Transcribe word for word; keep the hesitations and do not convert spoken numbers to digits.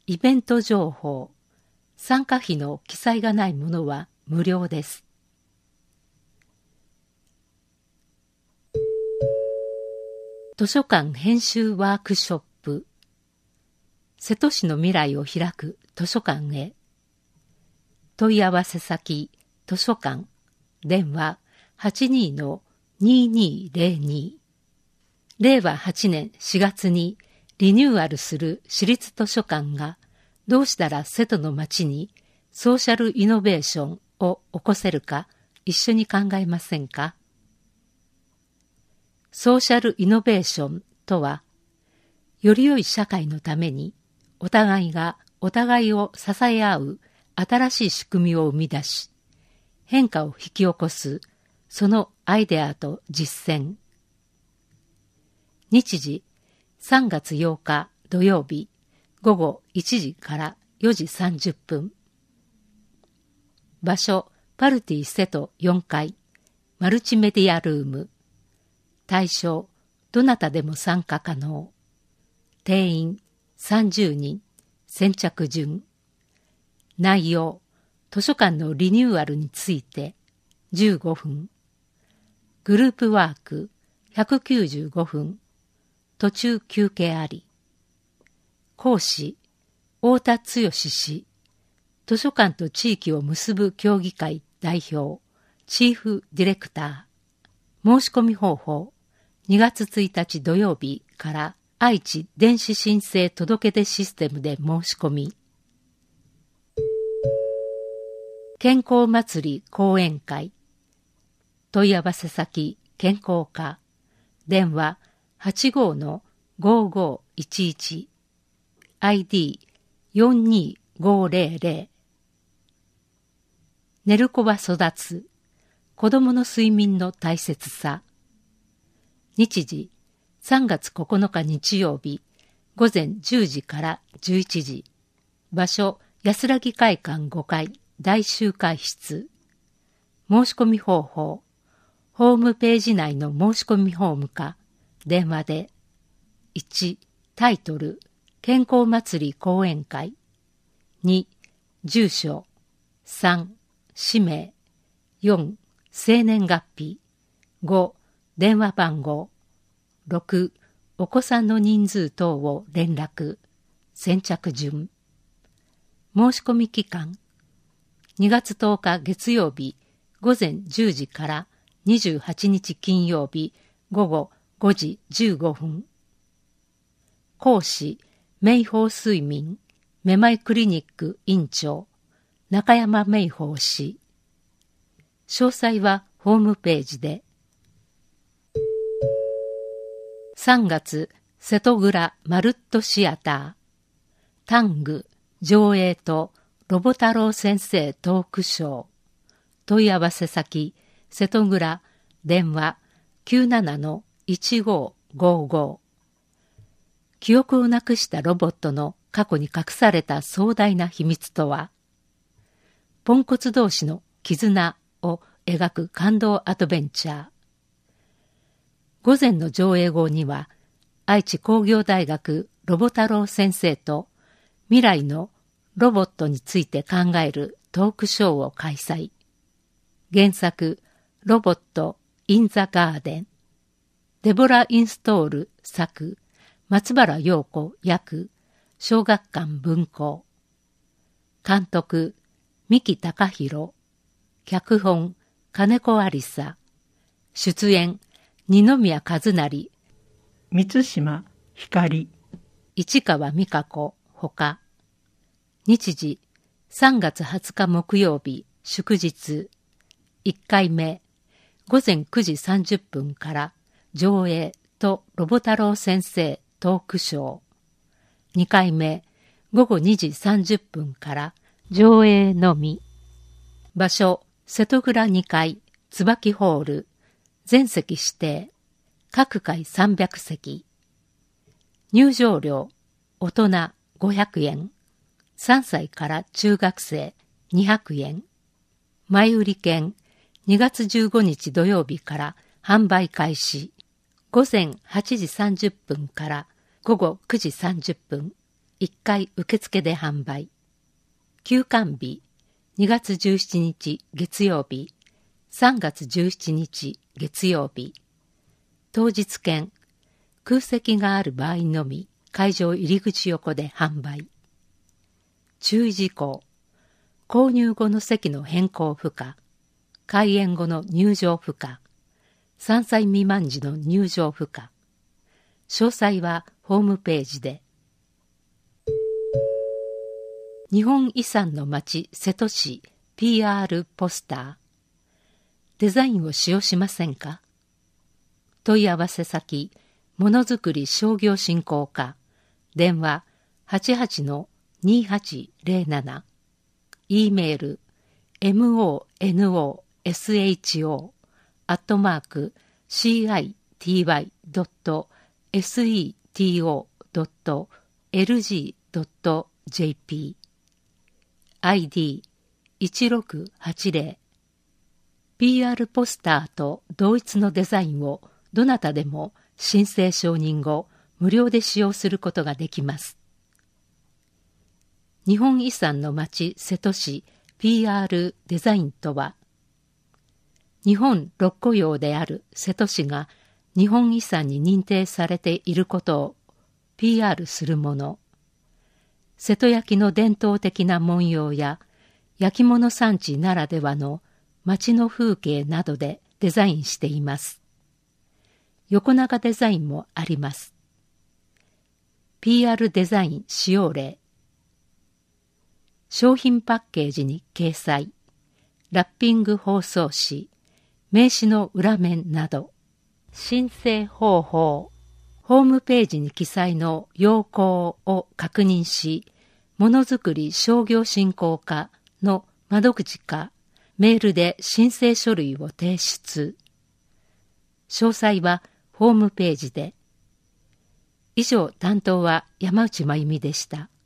イベント情報。参加費の記載がないものは無料です。図書館編集ワークショップ。瀬戸市の未来を開く図書館へ。問い合わせ先、図書館、電話 はちにーのにーにーぜろに。れいわはちねんしがつにリニューアルする市立図書館がどうしたら瀬戸の町にソーシャルイノベーションを起こせるか一緒に考えませんか？ソーシャルイノベーションとは、より良い社会のためにお互いがお互いを支え合う新しい仕組みを生み出し、変化を引き起こすそのアイデアと実践。日時さんがつようか土曜日ごごいちじからよじさんじゅっぷん。場所パルティ瀬戸よんかいマルチメディアルーム。対象どなたでも参加可能。定員さんじゅうにん。先着順。内容図書館のリニューアルについてじゅうごふん。グループワークひゃくきゅうじゅうごふん。途中休憩あり。講師太田剛氏。図書館と地域を結ぶ協議会代表チーフディレクター。申し込み方法にがつついたち土曜日から愛知電子申請届出システムで申し込み。健康祭り講演会。問い合わせ先健康課。電話 はちごーのごーごーいちいち。アイディーよんにーごーぜろぜろ。寝る子は育つ。子供の睡眠の大切さ。日時さんがつここのか日曜日ごぜんじゅうじからじゅういちじ。場所安らぎ会館ごかい大集会室。申し込み方法ホームページ内の申し込みフォームか電話で。いちタイトル健康祭り講演会。に住所。さん氏名。よん生年月日。ご電話番号。ろくお子さんの人数等を連絡。先着順。申し込み期間にがつとおか月曜日ごぜんじゅうじからにじゅうはちにち金曜日ごごごじじゅうごふん。講師明豊睡眠めまいクリニック院長中山明豊氏。詳細はホームページで。さんがつ瀬戸倉マルットシアター。タング上映とロボ太郎先生トークショー。問い合わせ先瀬戸倉電話 きゅうななのいちごーごーごー。記憶をなくしたロボットの過去に隠された壮大な秘密とは。ポンコツ同士の絆を描く感動アドベンチャー。午前の上映後には愛知工業大学ロボ太郎先生と未来のロボットについて考えるトークショーを開催。原作ロボット・イン・ザ・ガーデン。デボラ・インストール作松原陽子役小学館文庫。監督三木貴弘。脚本金子ありさ。出演二宮和也、 満島ひかり、 市川美香子ほか。日時さんがつはつか木曜日祝日。いっかいめごぜんくじさんじゅっぷんから上映とロボ太郎先生トークショー。にかいめごごにじさんじゅっぷんから上映のみ。場所瀬戸倉にかい椿ホール。全席指定。各回さんびゃくせき。入場料大人ごひゃくえん。さんさいから中学生にひゃくえん。前売り券にがつじゅうごにち土曜日から販売開始。ごぜんはちじさんじゅっぷんからごごくじさんじゅっぷん。 いっかい受付で販売。休館日、にがつじゅうしちにち月曜日、さんがつじゅうしちにち月曜日。当日券、空席がある場合のみ会場入り口横で販売。注意事項、購入後の席の変更不可、開演後の入場不可、さんさい未満時の入場不可。詳細はホームページで。日本遺産の町瀬戸市 ピーアール ポスター。デザインを使用しませんか？問い合わせ先、ものづくり商業振興課、電話 はちはちのにはちゼロなな、E メール モノショ アットマーク シーアイティーワイ ドット セト ドット エルジー ドット ジェーピー アイディーいちろくはちゼロ。 ピーアール ポスターと同一のデザインをどなたでも申請承認後無料で使用することができます。日本遺産の町瀬戸市 ピーアール デザインとは、日本六古窯である瀬戸市が日本遺産に認定されていることを ピーアール するもの。瀬戸焼の伝統的な文様や焼き物産地ならではの町の風景などでデザインしています。横長デザインもあります。ピーアール デザイン使用例。商品パッケージに掲載、ラッピング包装紙、名刺の裏面など。申請方法。ホームページに記載の要項を確認し、ものづくり商業振興課の窓口かメールで申請書類を提出。詳細はホームページで。以上、担当は山内真由美でした。